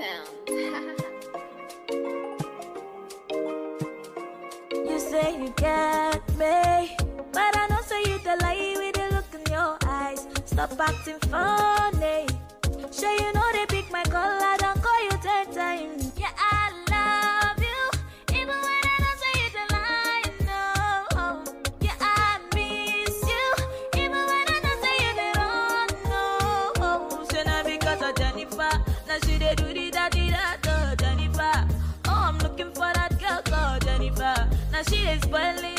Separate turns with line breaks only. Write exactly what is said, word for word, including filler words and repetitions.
sound.
You say you get me, but I know say you the lie with the look in your eyes. Stop acting funny. Sure you know they pick my call, I don't call you ten times. Yeah, I love you, even when I don't say you the lie. No, yeah, I miss you, even when I don't say you the wrong. No, say not because of Jennifer, now she they do the daddy that oh Jennifer. Oh, I'm looking for that girl called Jennifer. Now she is spoiling